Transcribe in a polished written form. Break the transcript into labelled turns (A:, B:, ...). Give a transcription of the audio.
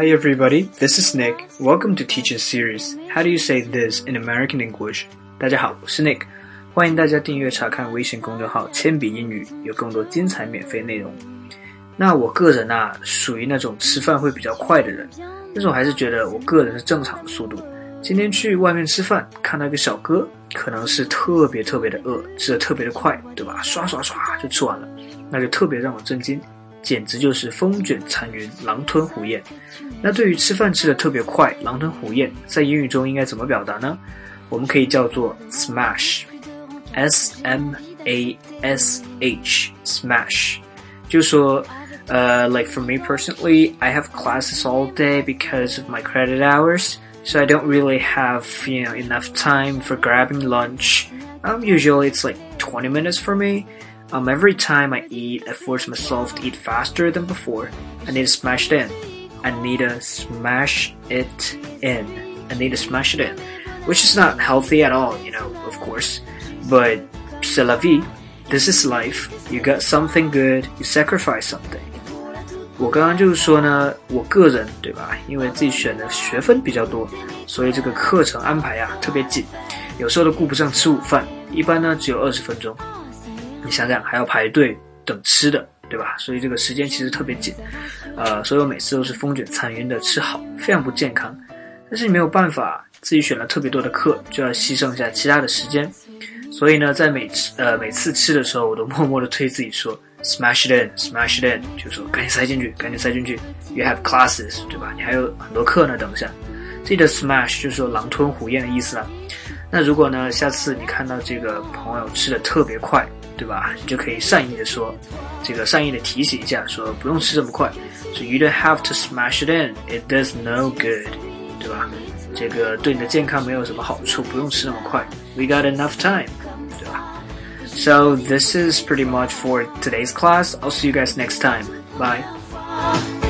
A: Hi everybody, this is Nick. Welcome to Teaching Series. How do you say this in American English? 大家好，我是 Nick， 欢迎大家订阅查看微信公众号铅笔英语，有更多精彩免费内容。那我个人属于那种吃饭会比较快的人，但是我还是觉得我个人是正常的速度。今天去外面吃饭，看到一个小哥，可能是特别的饿，吃得特别的快，对吧？刷就吃完了，那就特别让我震惊，简直就是风卷残云，狼吞虎咽。那对于吃饭吃得特别快，狼吞虎咽，在英语中应该怎么表达呢？我们可以叫做 smash， S-M-A-S-H， smash， 就说like for me personally, I have classes all day because of my credit hours, so I don't really have, enough time for grabbing lunch. Usually it's like 20 minutes for me. Every time I eat, I force myself to eat faster than before. I need to smash it in. I need to smash it in. Which is not healthy at all, of course. But c'est la vie. This is life. You got something good, you sacrifice something. 我刚刚就是说呢，我个人对吧，因为自己选的学分比较多，所以这个课程安排特别紧，有时候都顾不上吃午饭，一般呢只有20分钟。你想想还要排队等吃的，对吧？所以这个时间其实特别紧，所以我每次都是风卷残云的吃好，非常不健康。但是你没有办法，自己选了特别多的课，就要牺牲一下其他的时间。所以呢，在每次吃的时候，我都默默的对自己说 smash it in， 就是说赶紧塞进去。You have classes， 对吧？你还有很多课呢，等一下。这里的 smash 就是说狼吞虎咽的意思啦。那如果呢，下次你看到这个朋友吃的特别快，对吧？你就可以善意的提醒一下，说不用吃这么快。So you don't have to smash it in. It does no good， 对吧？这个对你的健康没有什么好处，不用吃那么快。We got enough time， 对吧？ So this is pretty much for today's class. I'll see you guys next time. Bye.